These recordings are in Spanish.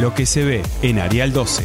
Lo que se ve en Arial 12.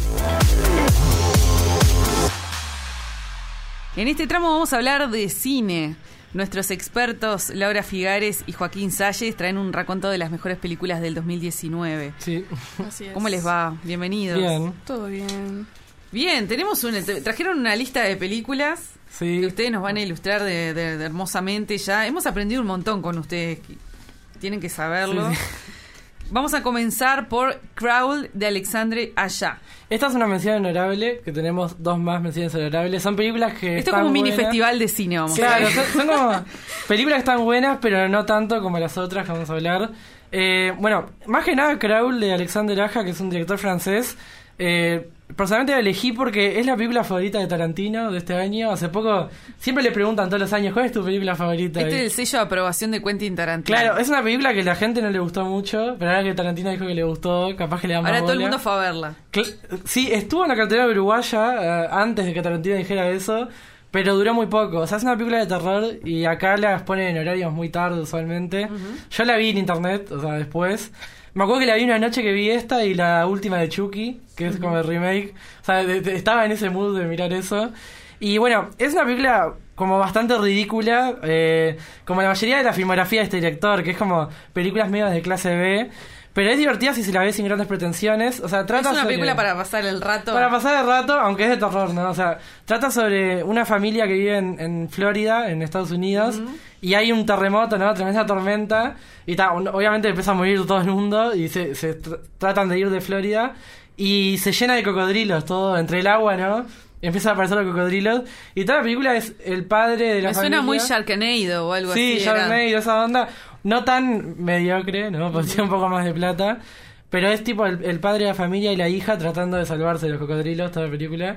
En este tramo vamos a hablar de cine. Nuestros expertos Laura Figares y Joaquín Salles traen un raconto de las mejores películas del 2019. Sí. Así es. ¿Cómo les va? Bienvenidos. Bien. Todo bien. Bien, trajeron una lista de películas Sí. que ustedes nos van a ilustrar de hermosamente ya. Hemos aprendido un montón con ustedes, tienen que saberlo. Sí. Vamos a comenzar por Crawl de Alexandre Aja. Esta es una mención honorable, que tenemos dos más menciones honorables. Son películas que Esto es están como un mini buenas. festival de cine, vamos a Claro, ver. son como películas que están buenas, pero no tanto como las otras que vamos a hablar. Bueno, más que nada Crawl de Alexandre Aja, que es un director francés. Personalmente la elegí porque es la película favorita de Tarantino de este año. Hace poco, siempre le preguntan todos los años, ¿cuál es tu película favorita? Este es el sello de aprobación de Quentin Tarantino. Claro, es una película que a la gente no le gustó mucho, pero ahora que Tarantino dijo que le gustó, capaz que le da más Ahora todo el bola. mundo fue a verla. Sí, estuvo en la cartelera uruguaya antes de que Tarantino dijera eso, pero duró muy poco. O sea, es una película de terror y acá las ponen en horarios muy tarde usualmente. Yo la vi en internet, o sea, después. Me acuerdo que la vi una noche que vi esta y la última de Chucky, que es como el remake. O sea, estaba en ese mood de mirar eso. Y bueno, es una película como bastante ridícula, como la mayoría de la filmografía de este director, que es como películas medio de clase B. Pero es divertida si se la ve sin grandes pretensiones. O sea, trata Es una sobre... película para pasar el rato. Para pasar el rato, aunque es de terror, ¿no? O sea, trata sobre una familia que vive en Florida, en Estados Unidos, y hay un terremoto, ¿no? Tremenda tormenta, y obviamente empieza a morir todo el mundo, y se tratan de ir de Florida, y se llena de cocodrilos todo entre el agua, ¿no? Y empiezan a aparecer los cocodrilos, y toda la película es el padre de la Me familia. suena muy Sharknado o algo así. Sí, Sharknado, esa onda. No tan mediocre, ¿no? Porque tiene un poco más de plata. Pero es tipo el padre de la familia y la hija tratando de salvarse de los cocodrilos toda la película.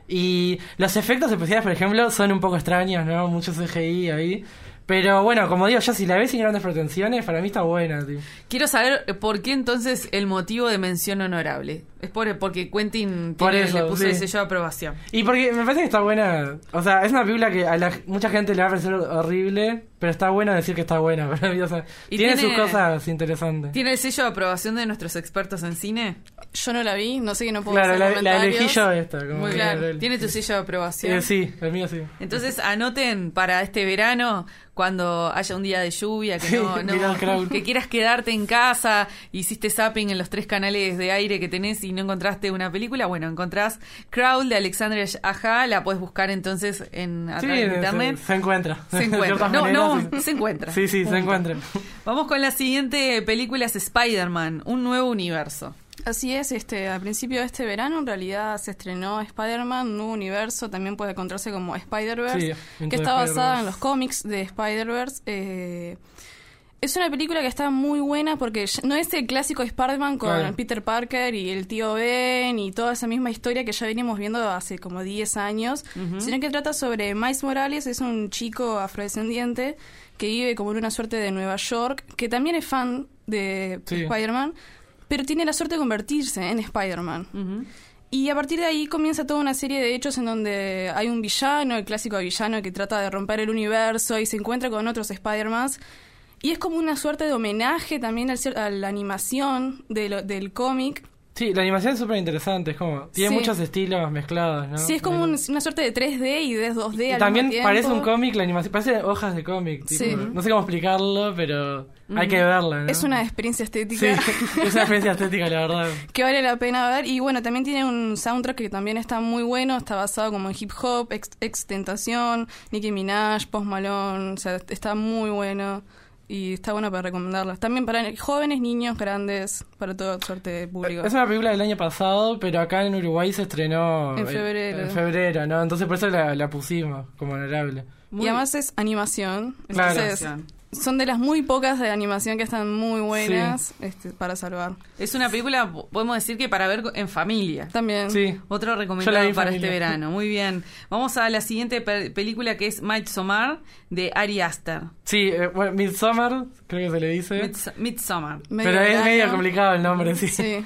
Y los efectos especiales, por ejemplo, son un poco extraños, ¿no? Mucho CGI ahí. Pero bueno, como digo, ya si la ves sin grandes pretensiones, para mí está buena, tío. Quiero saber por qué entonces el motivo de mención honorable. Es porque Quentin le puso el sello de aprobación. Y porque me parece que está buena. O sea, es una película que a mucha gente le va a parecer horrible, pero está buena decir que está buena. Para mí, o sea, ¿Y tiene sus cosas interesantes. ¿Tiene el sello de aprobación de nuestros expertos en cine? Yo no la vi, no sé que no puedo Claro, hacer la comentarios. elegí yo esta. Como Muy claro. ¿Tiene tu sello de aprobación? Sí, el mío sí. Entonces anoten para este verano, cuando haya un día de lluvia, que Sí, mirá Crawl. que quieras quedarte en casa, hiciste zapping en los 3 canales de aire que tenés y no encontraste una película, bueno, encontrás Crawl de Alexandre Aja, la podés buscar entonces a través de internet. Se encuentra. Se encuentra. Se encuentra. Sí, se encuentra. Vamos con la siguiente película, es Spider-Man, un nuevo universo. Así es, a principio de este verano en realidad se estrenó Spider-Man, un nuevo universo, también puede encontrarse como Spider-Verse, Sí, que está basada en los cómics de Spider-Verse. Es una película que está muy buena porque no es el clásico Spider-Man con Claro. Peter Parker y el tío Ben y toda esa misma historia que ya venimos viendo hace como 10 años, sino que trata sobre Miles Morales, es un chico afrodescendiente que vive como en una suerte de Nueva York, que también es fan de Spider-Man, pero tiene la suerte de convertirse en Spider-Man. Y a partir de ahí comienza toda una serie de hechos en donde hay un villano, el clásico villano que trata de romper el universo y se encuentra con otros Spider-Mans. Y es como una suerte de homenaje también a la animación del cómic. Sí, la animación es súper interesante, es como... Tiene muchos estilos mezclados, ¿no? Sí, es como una suerte de 3D y de 2D y al también mismo tiempo. parece un cómic, la animación, parece hojas de cómic. Tipo, Sí. No sé cómo explicarlo, pero hay que verla, ¿no? Es una experiencia estética. Sí, es una experiencia estética, la verdad. Que vale la pena ver. Y bueno, también tiene un soundtrack que también está muy bueno. Está basado como en hip hop, ex-tentación, Nicki Minaj, Post Malone. O sea, está muy bueno. Y está bueno para recomendarlas. También para jóvenes, niños, grandes, para toda suerte de público. Es una película del año pasado, pero acá en Uruguay se estrenó... En febrero. En febrero, ¿no? Entonces por eso la pusimos como honorable. Y además es animación. Claro. Entonces, son de las muy pocas de animación que están muy buenas para salvar. Es una película, podemos decir que para ver en familia. También. Sí. Otro Yo la recomendado vi en para familia. este verano. Muy bien. Vamos a la siguiente película, que es Midsommar, de Ari Aster. Sí, bueno, Midsommar, creo que se le dice. Midsommar. Pero es medio complicado el nombre, sí. Sí.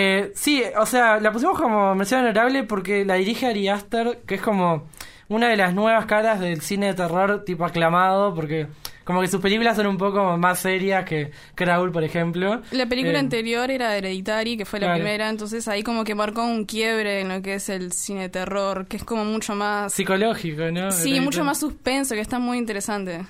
Sí, o sea, la pusimos como mención honorable porque la dirige Ari Aster, que es como una de las nuevas caras del cine de terror tipo aclamado, porque como que sus películas son un poco más serias que Crawl, por ejemplo. La película anterior era Hereditary, que fue la claro. primera, entonces ahí como que marcó un quiebre en lo que es el cine de terror, que es como mucho más... Psicológico, ¿no? Sí, mucho más suspenso, que está muy interesante.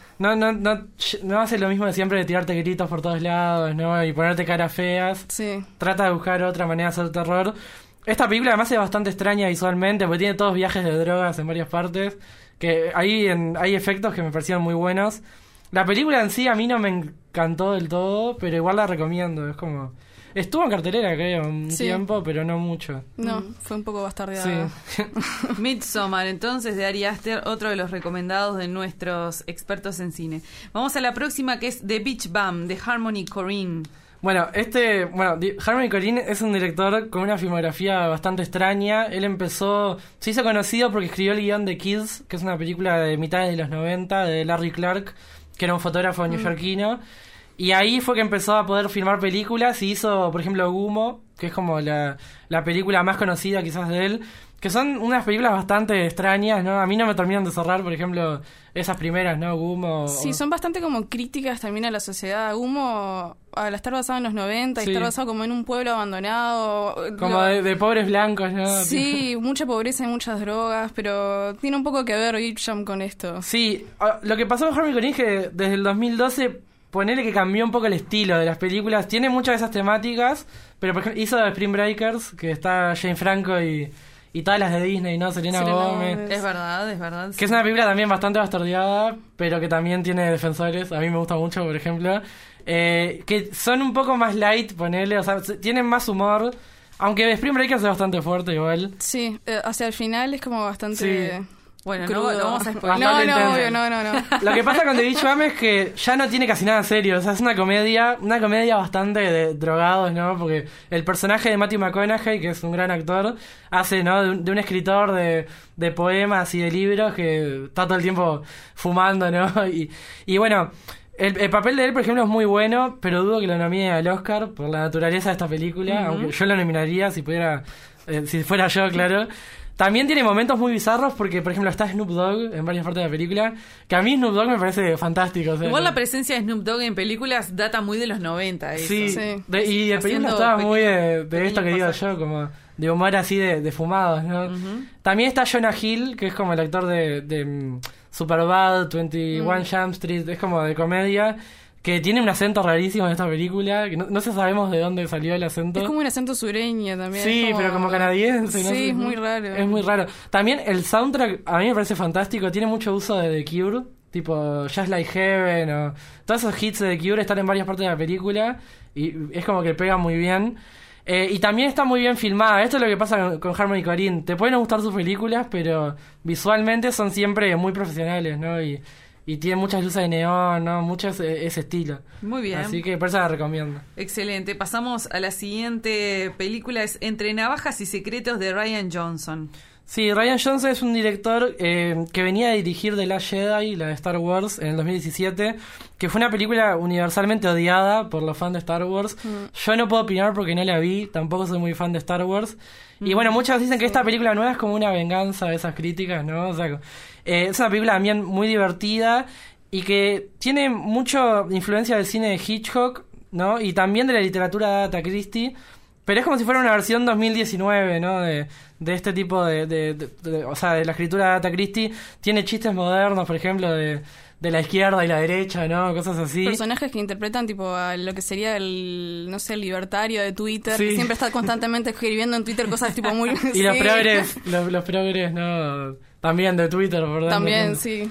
No hace lo mismo de siempre de tirarte gritos por todos lados, ¿no? Y ponerte caras feas. Sí. Trata de buscar otra manera de hacer terror. Esta película además es bastante extraña visualmente, porque tiene todos viajes de drogas en varias partes, que hay efectos que me parecieron muy buenos. La película en sí a mí no me encantó del todo, pero igual la recomiendo. Es como... Estuvo en cartelera, creo, un tiempo, pero no mucho. No, fue un poco bastardeada. Sí. Midsommar, entonces, de Ari Aster, otro de los recomendados de nuestros expertos en cine. Vamos a la próxima, que es The Beach Bum, de Harmony Korine. Bueno, Harmony Korine es un director con una filmografía bastante extraña. Él se hizo conocido porque escribió el guión de Kids, que es una película de mitad de los 90 de Larry Clark, que era un fotógrafo neoyorquino. Y ahí fue que empezó a poder filmar películas y hizo, por ejemplo, Gummo, que es como la película más conocida quizás de él, que son unas películas bastante extrañas, ¿no? A mí no me terminan de cerrar, por ejemplo, esas primeras, ¿no? Gummo. Sí, son bastante como críticas también a la sociedad. Gummo, al estar basado en los 90 y estar basado como en un pueblo abandonado. Como de pobres blancos, ¿no? Sí, mucha pobreza y muchas drogas, pero tiene un poco que ver Beach Jump con esto. Sí, lo que pasó con Harmony Korine es que desde el 2012... Ponele que cambió un poco el estilo de las películas. Tiene muchas de esas temáticas, pero por ejemplo hizo Spring Breakers, que está Jane Franco y todas las de Disney, ¿no? Selena Gomez. Es verdad. Que es una película también bastante bastardeada, pero que también tiene defensores. A mí me gusta mucho, por ejemplo. Que son un poco más light, ponele. O sea, tienen más humor. Aunque Spring Breakers es bastante fuerte igual. Sí, hacia el final es como bastante... Sí. Bueno, no vamos a spoiler. No. Lo que pasa con The Beach Bum es que ya no tiene casi nada serio. O sea, es una comedia bastante de drogados, ¿no? Porque el personaje de Matthew McConaughey, que es un gran actor, hace, ¿no? De un escritor de poemas y de libros que está todo el tiempo fumando, ¿no? Y bueno, el papel de él, por ejemplo, es muy bueno, pero dudo que lo nomine al Oscar por la naturaleza de esta película, aunque yo lo nominaría si fuera yo, claro. También tiene momentos muy bizarros porque, por ejemplo, está Snoop Dogg en varias partes de la película, que a mí Snoop Dogg me parece fantástico. O sea, igual la presencia de Snoop Dogg en películas data muy de los 90. Eso. Sí. Y el película estaba muy de esto que digo yo, como de humor así de fumados, ¿no? También está Jonah Hill, que es como el actor de Superbad, 21 Jump Street, es como de comedia, que tiene un acento rarísimo en esta película, que no sabemos de dónde salió el acento. Es como un acento sureño también. Sí, pero como canadiense. Sí, no sé, es muy raro. Es muy raro. También el soundtrack a mí me parece fantástico, tiene mucho uso de The Cure, tipo Just Like Heaven, o todos esos hits de The Cure están en varias partes de la película, y es como que pega muy bien. Y también está muy bien filmada. Esto es lo que pasa con Harmony Korine. Te pueden gustar sus películas, pero visualmente son siempre muy profesionales, ¿no? Y tiene muchas luces de neón, ¿no? Mucho ese estilo. Muy bien. Así que por eso la recomiendo. Excelente. Pasamos a la siguiente película. Es Entre Navajas y Secretos, de Rian Johnson. Sí, Rian Johnson es un director que venía a dirigir The Last Jedi, la de Star Wars, en el 2017, que fue una película universalmente odiada por los fans de Star Wars. Yo no puedo opinar porque no la vi, tampoco soy muy fan de Star Wars. Y bueno, muchos dicen que esta película nueva es como una venganza de esas críticas, ¿no? O sea, es una película también muy divertida y que tiene mucha influencia del cine de Hitchcock, ¿no? Y también de la literatura de Agatha Christie. Pero es como si fuera una versión 2019, ¿no? De este tipo o sea, de la escritura de Agatha Christie. Tiene chistes modernos, por ejemplo, de la izquierda y la derecha, ¿no? Cosas así. Personajes que interpretan tipo a lo que sería el libertario de Twitter, sí. Que siempre está constantemente escribiendo en Twitter cosas tipo muy... Y los progres, ¿no? También de Twitter, ¿verdad? También, sí.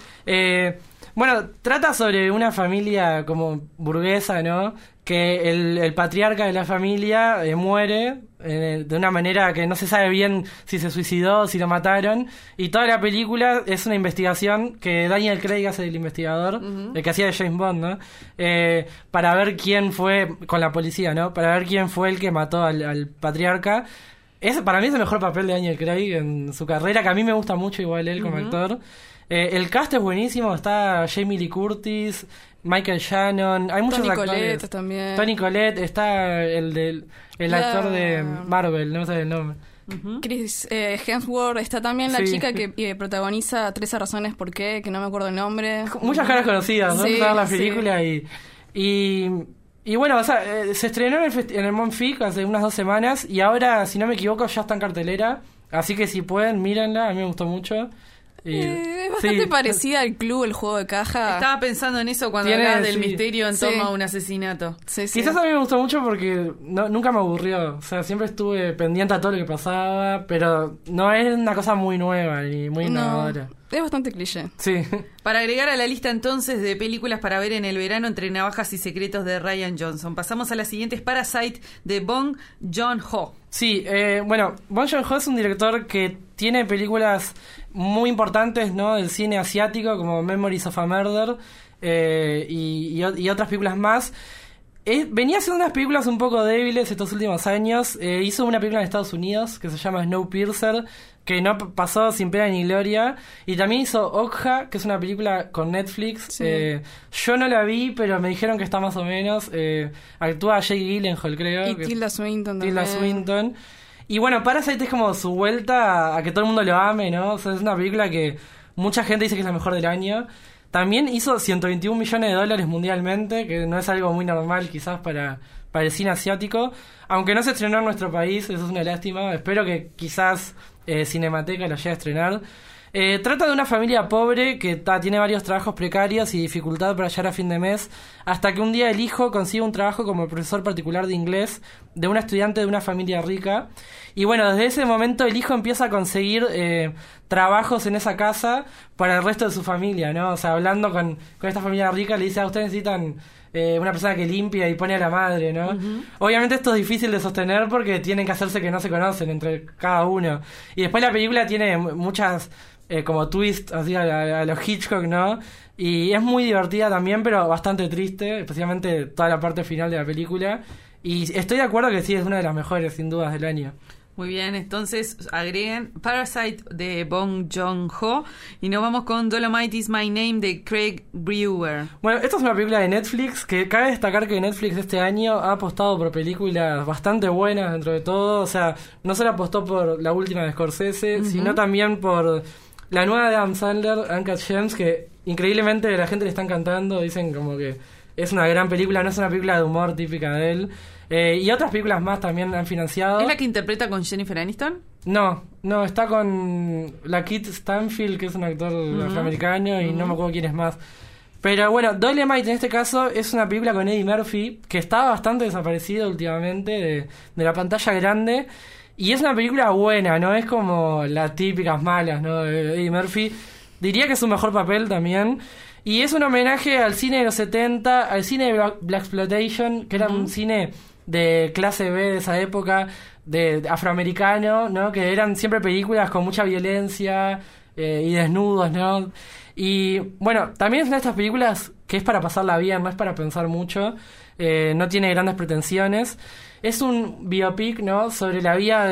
Bueno, trata sobre una familia como burguesa, ¿no? Que el patriarca de la familia muere de una manera que no se sabe bien si se suicidó, si lo mataron. Y toda la película es una investigación que Daniel Craig hace del investigador, el que hacía de James Bond, ¿no? Para ver quién fue, con la policía, ¿no? Para ver quién fue el que mató al patriarca. Para mí es el mejor papel de Daniel Craig en su carrera, que a mí me gusta mucho igual él como actor. El cast es buenísimo, está Jamie Lee Curtis, Michael Shannon, hay muchos actores. Collette también. Toni Collette, está el actor de Marvel, no sé el nombre. Chris Hemsworth, está también la Sí. chica que protagoniza 13 razones por qué, que no me acuerdo el nombre. Muchas caras conocidas, ¿no? Sí, Toda la sí. película y bueno, o sea, se estrenó en el Monfic hace unas 2 semanas y ahora, si no me equivoco, ya está en cartelera. Así que si pueden, mírenla, a mí me gustó mucho. Es bastante sí. parecida al Club, el juego de caja. Estaba pensando en eso cuando Tiene, hablabas del sí. misterio en torno Sí. a un asesinato. Sí, sí. Quizás a mí me gustó mucho porque nunca me aburrió. O sea, siempre estuve pendiente a todo lo que pasaba, pero no es una cosa muy nueva ni muy No, innovadora. es bastante cliché. Sí. Para agregar a la lista entonces de películas para ver en el verano, Entre navajas y secretos de Rian Johnson. Pasamos a la siguiente, es Parasite de Bong Joon-ho. Sí, bueno, Bong Joon-ho es un director que tiene películas muy importantes, ¿no? Del cine asiático, como Memories of a Murder y otras películas más. Venía haciendo unas películas un poco débiles estos últimos años. Hizo una película en Estados Unidos que se llama Snowpiercer, que no pasó sin pena ni gloria. Y también hizo Okja, que es una película con Netflix. Sí. Yo no la vi, pero me dijeron que está más o menos. Actúa Jake Gyllenhaal, creo. Y Tilda Swinton también. Tilda Swinton. Y bueno, Parasite es como su vuelta a que todo el mundo lo ame, ¿no? O sea, es una película que mucha gente dice que es la mejor del año. También hizo 121 millones de dólares mundialmente, que no es algo muy normal quizás para el cine asiático. Aunque no se estrenó en nuestro país, eso es una lástima. Espero que quizás Cinemateca lo llegue a estrenar. Trata de una familia pobre que tiene varios trabajos precarios y dificultad para llegar a fin de mes, hasta que un día el hijo consigue un trabajo como profesor particular de inglés de una estudiante de una familia rica. Y bueno, desde ese momento el hijo empieza a conseguir trabajos en esa casa para el resto de su familia, ¿no? O sea, hablando con esta familia rica, le dice: ustedes necesitan una persona que limpia y pone a la madre, ¿no? Obviamente esto es difícil de sostener porque tienen que hacerse que no se conocen entre cada uno. Y después la película tiene muchas como twist así a los Hitchcock, ¿no? Y es muy divertida también, pero bastante triste, especialmente toda la parte final de la película. Y estoy de acuerdo que sí, es una de las mejores, sin dudas, del año. Muy bien, entonces agreguen Parasite de Bong Joon-ho y nos vamos con Dolomite Is My Name de Craig Brewer. Bueno, esta es una película de Netflix que cabe destacar que Netflix este año ha apostado por películas bastante buenas dentro de todo. O sea, no solo apostó por la última de Scorsese, sino también por la nueva de Adam Sandler, Uncut Gems, que increíblemente la gente le está encantando. Dicen como que es una gran película, no es una película de humor típica de él. Y otras películas más también han financiado. ¿Es la que interpreta con Jennifer Aniston? No, está con la Kit Stanfield, que es un actor afroamericano, y no me acuerdo quién es más. Pero bueno, Dolomite en este caso es una película con Eddie Murphy, que está bastante desaparecido últimamente de la pantalla grande. Y es una película buena, no es como las típicas malas, ¿no? De Eddie Murphy. Diría que es su mejor papel también. Y es un homenaje al cine de los 70, al cine de Blaxploitation, que era un cine de clase B de esa época, de afroamericano, ¿no? Que eran siempre películas con mucha violencia y desnudos, ¿no? Y bueno, también es una de estas películas que es para pasarla bien, no es para pensar mucho, no tiene grandes pretensiones. Es un biopic, ¿no? Sobre la vida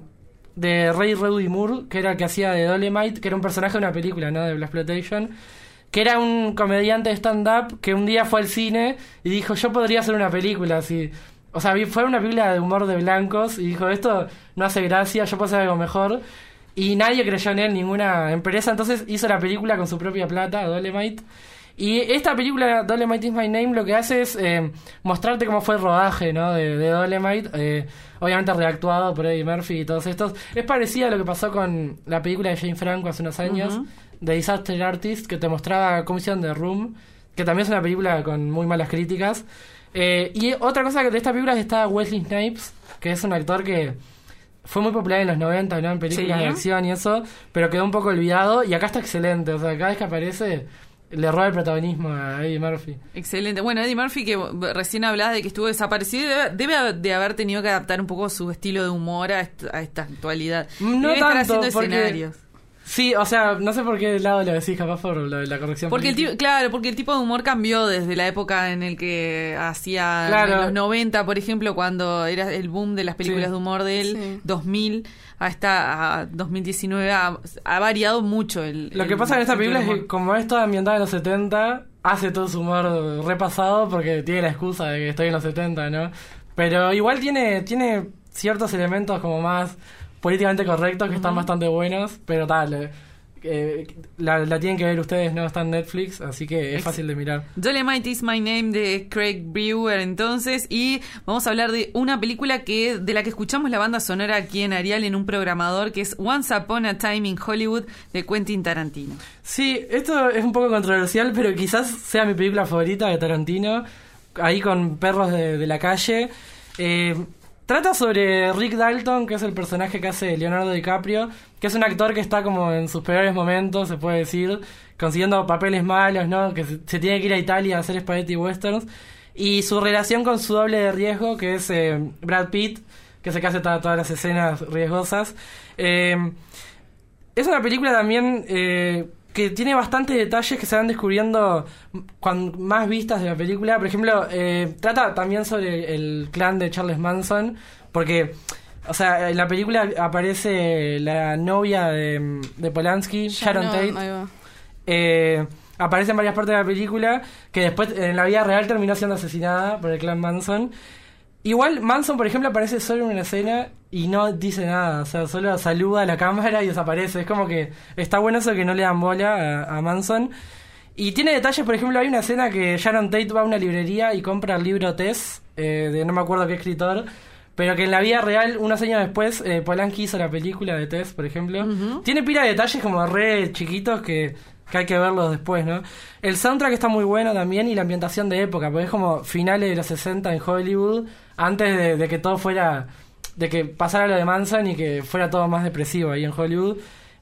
de Ray Reddy Moore, que era el que hacía de Dolomite, que era un personaje de una película, ¿no? De Blaxploitation, que era un comediante de stand-up que un día fue al cine y dijo: yo podría hacer una película así. O sea, fue una película de humor de blancos y dijo: esto no hace gracia, yo puedo hacer algo mejor. Y nadie creyó en él, ninguna empresa. Entonces hizo la película con su propia plata, Dolomite. Y esta película, Dolomite Is My Name, lo que hace es mostrarte cómo fue el rodaje, ¿no? de Dolomite. Obviamente reactuado por Eddie Murphy y todos estos. Es parecido a lo que pasó con la película de Jane Franco hace unos años, de Disaster Artist, que te mostraba cómo hicieron The Room, que también es una película con muy malas críticas. Y otra cosa que de esta película es que está Wesley Snipes, que es un actor que fue muy popular en los 90, ¿no? En películas de acción y eso, pero quedó un poco olvidado, y acá está excelente. O sea, cada vez que aparece le roba el protagonismo a Eddie Murphy. Excelente. Bueno, Eddie Murphy, que recién hablabas de que estuvo desaparecido, debe de haber tenido que adaptar un poco su estilo de humor a esta actualidad. No debe tanto, estar haciendo porque escenarios. Sí, o sea, no sé por qué lado lo decís, capaz por lo de la corrección Porque política. porque el tipo de humor cambió desde la época en el que hacía Claro. en los 90, por ejemplo, cuando era el boom de las películas Sí. de humor de él, Sí. 2000 hasta 2019 ha variado mucho Lo que pasa en esta película es que, como es toda ambientada en los 70, hace todo su humor repasado porque tiene la excusa de que estoy en los 70, ¿no? Pero igual tiene ciertos elementos como más políticamente correctos que están bastante buenos, pero tal, la tienen que ver ustedes, no está en Netflix, así que es fácil de mirar. Dolemite is My Name de Craig Brewer, entonces, y vamos a hablar de una película de la que escuchamos la banda sonora aquí en Arial en un programador, que es Once Upon a Time in Hollywood de Quentin Tarantino. Sí, esto es un poco controversial, pero quizás sea mi película favorita de Tarantino, ahí con perros de la calle. Trata sobre Rick Dalton, que es el personaje que hace Leonardo DiCaprio, que es un actor que está como en sus peores momentos, se puede decir, consiguiendo papeles malos, ¿no? Que se tiene que ir a Italia a hacer spaghetti westerns. Y su relación con su doble de riesgo, que es Brad Pitt, que es el que hace todas las escenas riesgosas. Es una película también que tiene bastantes detalles que se van descubriendo con más vistas de la película. Por ejemplo, trata también sobre el clan de Charles Manson, porque, o sea, en la película aparece la novia de Polanski, Sharon Tate. Aparece en varias partes de la película, que después en la vida real terminó siendo asesinada por el clan Manson. Igual Manson, por ejemplo, aparece solo en una escena y no dice nada, o sea, solo saluda a la cámara y desaparece. Es como que está bueno eso que no le dan bola a Manson. Y tiene detalles, por ejemplo, hay una escena que Sharon Tate va a una librería y compra el libro Tess, de no me acuerdo qué escritor, pero que en la vida real, unos años después, Polanski hizo la película de Tess, por ejemplo. Tiene pila de detalles como re chiquitos que hay que verlos después, ¿no? El soundtrack está muy bueno también y la ambientación de época, porque es como finales de los 60 en Hollywood, antes de que todo fuera, de que pasara lo de Manson y que fuera todo más depresivo ahí en Hollywood.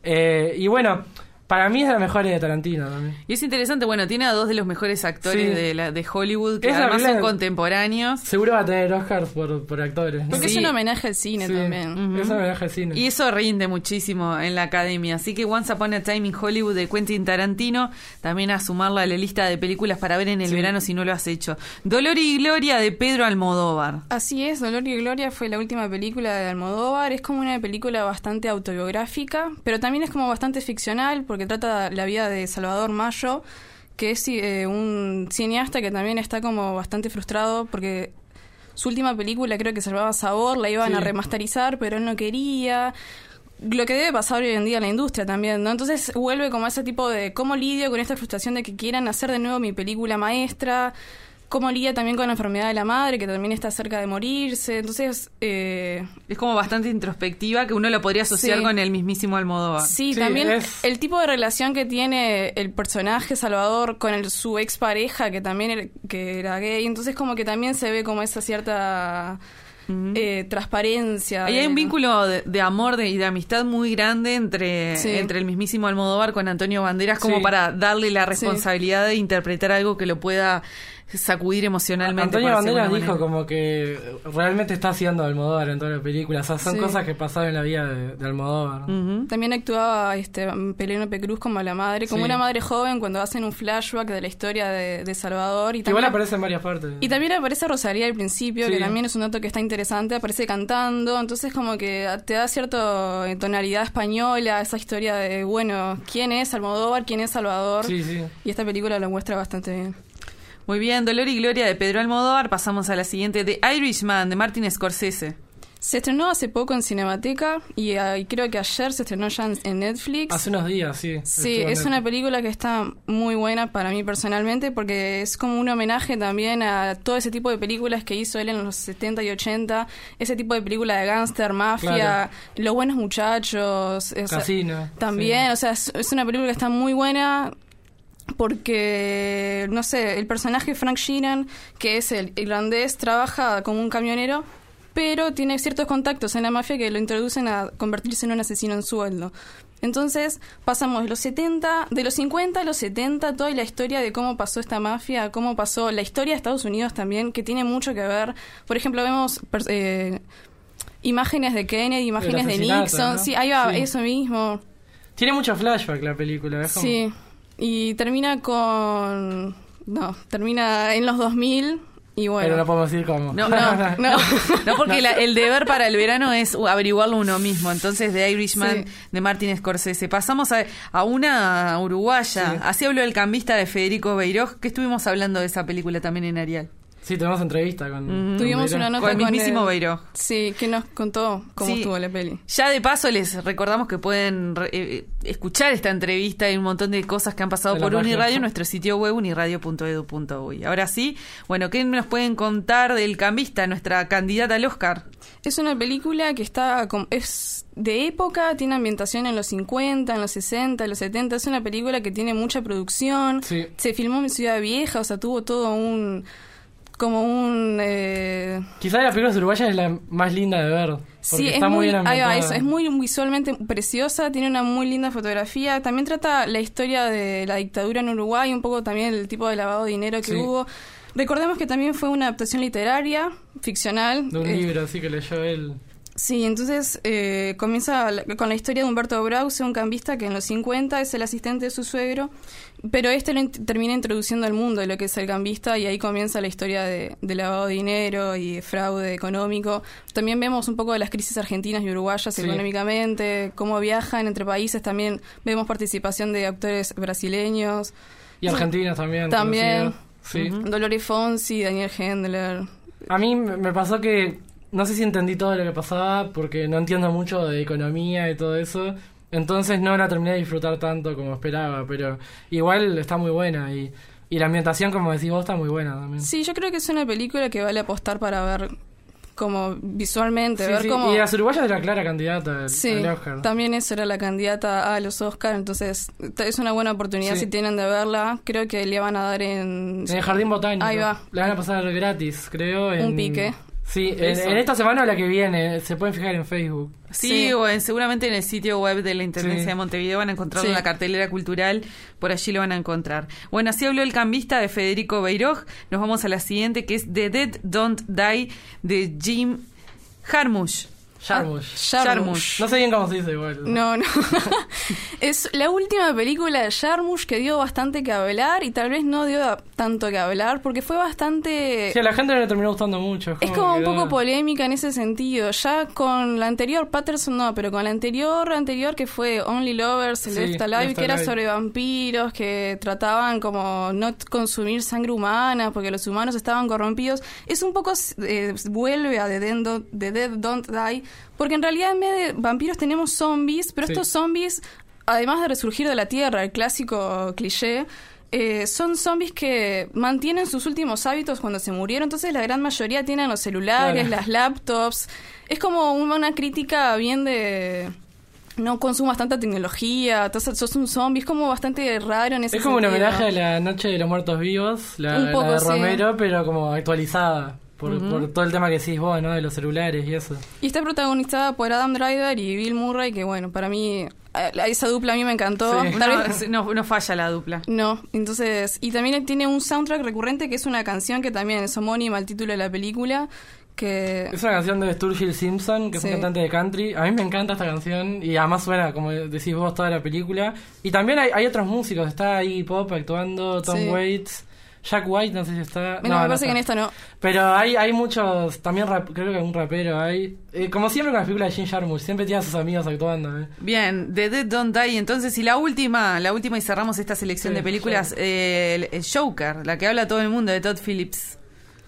Y bueno, para mí es de las mejores de Tarantino también. Y es interesante, bueno, tiene a dos de los mejores actores de Hollywood, que además son contemporáneos. Seguro va a tener Oscars por actores, ¿no? Porque es un homenaje al cine también. Es un homenaje al cine. Y eso rinde muchísimo en la academia. Así que Once Upon a Time in Hollywood de Quentin Tarantino, también a sumarla a la lista de películas para ver en el verano si no lo has hecho. Dolor y Gloria de Pedro Almodóvar. Así es, Dolor y Gloria fue la última película de Almodóvar. Es como una película bastante autobiográfica, pero también es como bastante ficcional, porque trata la vida de Salvador Mayo, que es un cineasta que también está como bastante frustrado porque su última película, creo que se llamaba Sabor, la iban a remasterizar, pero él no quería. Lo que debe pasar hoy en día en la industria también, ¿no? Entonces vuelve como a ese tipo de cómo lidio con esta frustración de que quieran hacer de nuevo mi película maestra, cómo lidia también con la enfermedad de la madre, que también está cerca de morirse. Entonces es como bastante introspectiva, que uno lo podría asociar con el mismísimo Almodóvar. Sí, también el tipo de relación que tiene el personaje Salvador con su expareja, que también que era gay. Entonces como que también se ve como esa cierta transparencia. Ahí hay un vínculo de amor y de amistad muy grande entre el mismísimo Almodóvar con Antonio Banderas, como para darle la responsabilidad de interpretar algo que lo pueda sacudir emocionalmente. Antonio Banderas dijo como que realmente está haciendo Almodóvar en toda la película. O sea, son cosas que pasaron en la vida de Almodóvar, ¿no? También actuaba Penélope Cruz como la madre, como una madre joven, cuando hacen un flashback de la historia de Salvador. Y también igual aparece en varias partes. Y también aparece Rosalía al principio, que también es un dato que está interesante. Aparece cantando, entonces como que te da cierta tonalidad española, esa historia de, bueno, ¿quién es Almodóvar? ¿Quién es Salvador? Y esta película lo muestra bastante bien. Muy bien, Dolor y Gloria de Pedro Almodóvar. Pasamos a la siguiente, The Irishman de Martin Scorsese. Se estrenó hace poco en Cinemateca y creo que ayer se estrenó ya en Netflix. Hace unos días, sí. Sí, es una película que está muy buena para mí personalmente, porque es como un homenaje también a todo ese tipo de películas que hizo él en los 70 y 80, ese tipo de película de gángster, mafia, Los Buenos Muchachos, Casino. También, o sea, es una película que está muy buena. Porque, no sé, el personaje Frank Sheeran, que es el irlandés, trabaja como un camionero, pero tiene ciertos contactos en la mafia que lo introducen a convertirse en un asesino en sueldo. Entonces pasamos de los 50 a los 70, toda la historia de cómo pasó esta mafia, cómo pasó la historia de Estados Unidos también, que tiene mucho que ver. Por ejemplo, vemos imágenes de Kennedy, imágenes de Nixon, ¿no? Sí, ahí va, eso mismo. Tiene mucho flashback la película, ¿ves? Sí. Y termina termina en los 2000 y bueno. Pero no podemos decir cómo. No, porque el deber para el verano es averiguarlo uno mismo. Entonces, The Irishman de Martin Scorsese. Pasamos a una uruguaya. Así habló el cambista de Federico Beiroj, que estuvimos hablando de esa película también en Arial. Sí, tenemos entrevista con... Tuvimos con una Beiró. nota Con el mismísimo Beiró. Sí, que nos contó cómo Sí. estuvo la peli. Ya de paso les recordamos que pueden escuchar esta entrevista y un montón de cosas que han pasado En la por página. Uniradio en nuestro sitio web uniradio.edu.uy. Ahora sí, bueno, ¿qué nos pueden contar del Cambista, nuestra candidata al Oscar? Es una película que es de época, tiene ambientación en los 50, en los 60, en los 70. Es una película que tiene mucha producción. Sí. Se filmó en Ciudad Vieja, o sea, tuvo todo un... Quizás de las películas uruguayas es la más linda de ver. Porque Sí, está muy bien ahí va, ambientada. es muy visualmente preciosa, tiene una muy linda fotografía. También trata la historia de la dictadura en Uruguay, un poco también el tipo de lavado de dinero que Sí. hubo. Recordemos que también fue una adaptación literaria, ficcional. De un libro, así que leyó él. Sí, entonces comienza con la historia de Humberto Brause, un cambista que en los 50 es el asistente de su suegro, pero termina introduciendo al mundo de lo que es el cambista y ahí comienza la historia de lavado de dinero y de fraude económico. También vemos un poco de las crisis argentinas y uruguayas Sí. económicamente, cómo viajan entre países, también vemos participación de actores brasileños. Y argentinos también. También. conocidos. Sí. Dolores Fonsi, Daniel Hendler. A mí me pasó que no sé si entendí todo lo que pasaba porque no entiendo mucho de economía y todo eso. Entonces no la terminé de disfrutar tanto como esperaba, pero igual está muy buena y la ambientación, como decís vos, está muy buena también. Sí, yo creo que es una película que vale apostar para ver como visualmente, Sí, ver sí. cómo... Y las uruguayas es la clara candidata Sí, al Oscar. también esa era la candidata a los Oscar, entonces es una buena oportunidad Sí. si tienen de verla. Creo que le van a dar en... En el Jardín Botánico. Ahí va. La van a pasar gratis, creo. Un pique. Sí, Eso. en esta semana o la que viene. Se pueden fijar en Facebook. Sí, Sí. o seguramente en el sitio web de la Intendencia Sí. de Montevideo van a encontrar Sí. la cartelera cultural, por allí lo van a encontrar. Bueno, así habló el cambista de Federico Beiró. Nos vamos a la siguiente, que es The Dead Don't Die, de Jim Jarmusch. Jarmusch. No sé bien cómo se dice igual. No. Es la última película de Jarmusch que dio bastante que hablar y tal vez no dio tanto que hablar porque fue bastante... Sí, a la gente no le terminó gustando mucho. Es como un que poco polémica en ese sentido. Ya con la anterior, Patterson no, pero con la anterior que fue Only Lovers, el Sí, Left Alive, Left que era Alive. sobre vampiros, que trataban como no consumir sangre humana porque los humanos estaban corrompidos. Es un poco, vuelve a The Dead Don't Die, porque en realidad en vez de vampiros tenemos zombies, pero Sí. estos zombies, además de resurgir de la tierra, el clásico cliché, son zombies que mantienen sus últimos hábitos cuando se murieron, entonces la gran mayoría tienen los celulares, Claro. las laptops. Es como una crítica bien de... No consumas tanta tecnología, entonces sos un zombie, es como bastante raro en ese Es como un sentido. homenaje a la Noche de los Muertos Vivos, la, Un poco, la de sí. Romero, pero como actualizada. Por todo el tema que decís vos, ¿no? De los celulares y eso. Y está protagonizada por Adam Driver y Bill Murray, que bueno, para mí, esa dupla a mí me encantó. Sí. Tal No, vez- no falla la dupla. No, entonces, y también tiene un soundtrack recurrente que es una canción que también es homónima al título de la película, que... Es una canción de Sturgill Simpson, que es Sí. un cantante de country. A mí me encanta esta canción y además suena, como decís vos, toda la película. Y también hay otros músicos, está ahí Pop actuando, Tom Sí. Waits, Jack White, no sé si está... Bueno, me parece está. que en esta no. Pero hay muchos, también creo que un rapero hay. Como siempre con las películas de Jim Jarmusch, siempre tiene a sus amigos actuando. Bien, The Dead Don't Die. Entonces, y la última y cerramos esta selección Sí, de películas, el Joker, la que habla todo el mundo, de Todd Phillips.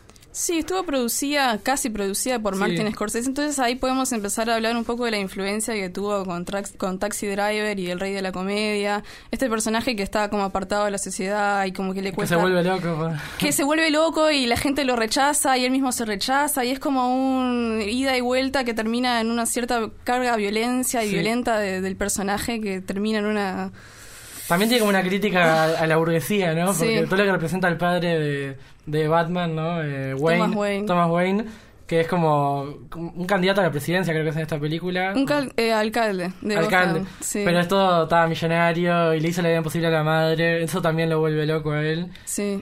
Sí, estuvo casi producida por Sí. Martin Scorsese, entonces ahí podemos empezar a hablar un poco de la influencia que tuvo con Taxi Driver y El Rey de la Comedia, este personaje que está como apartado de la sociedad y como que le Que cuesta... se vuelve loco. Que se vuelve loco y la gente lo rechaza y él mismo se rechaza y es como un ida y vuelta que termina en una cierta carga de violencia y Sí. violenta del personaje que termina en una... También tiene como una crítica a la burguesía, ¿no? Porque Sí. todo lo que representa el padre de Batman, ¿no? Thomas Wayne, que es como un candidato a la presidencia, creo que es en esta película. Un alcalde de Alcalde. Gotham, sí. Pero es todo, estaba millonario y le hizo la vida imposible a la madre. Eso también lo vuelve loco a él. Sí.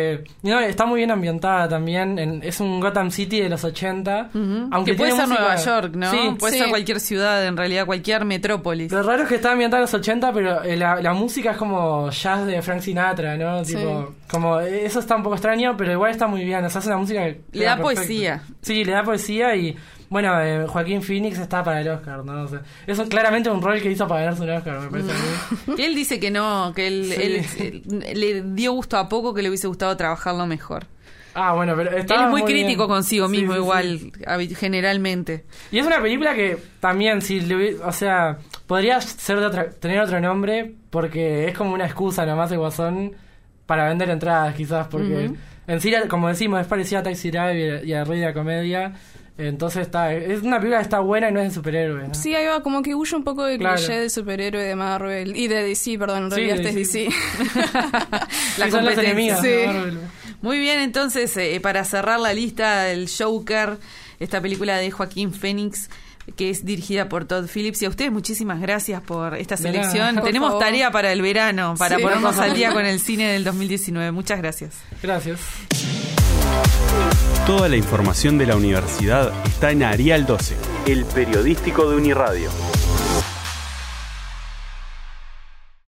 Y no, está muy bien ambientada también. Es un Gotham City de los 80. Aunque Que puede tiene ser música- Nueva York, ¿no? Sí. Puede Sí. ser cualquier ciudad, en realidad, cualquier metrópolis. Lo raro es que está ambientada en los 80, pero la música es como jazz de Frank Sinatra, ¿no? Sí. Tipo, como eso está un poco extraño, pero igual está muy bien. O sea, es una música que Le queda da perfecto. poesía. Sí, le da poesía y bueno, Joaquín Phoenix está para el Oscar, ¿no? O sea, eso es claramente un rol que hizo para ganarse un Oscar, me parece a mí. Que él dice que no, que Sí. él le dio gusto a poco, que le hubiese gustado trabajarlo mejor. Bueno, pero él es muy crítico consigo mismo, igual, generalmente. Y es una película que también, podría ser tener otro nombre, porque es como una excusa nomás de Guasón para vender entradas, quizás, porque en sí, como decimos, es parecida a Taxi Driver y a Rey de la Comedia. Entonces es una película que está buena y no es de superhéroes, ¿no? Sí, ahí va, como que huye un poco del cliché de superhéroe de Marvel y de DC, perdón, en realidad este es DC. La son los enemigos de Marvel. Muy bien, entonces, para cerrar la lista, el Joker, esta película de Joaquín Phoenix, que es dirigida por Todd Phillips. Y a ustedes muchísimas gracias por esta selección. Tenemos tarea para el verano, para ponernos al día con el cine del 2019. Muchas gracias. Gracias. Toda la información de la universidad está en Arial 12, el periodístico de Uniradio.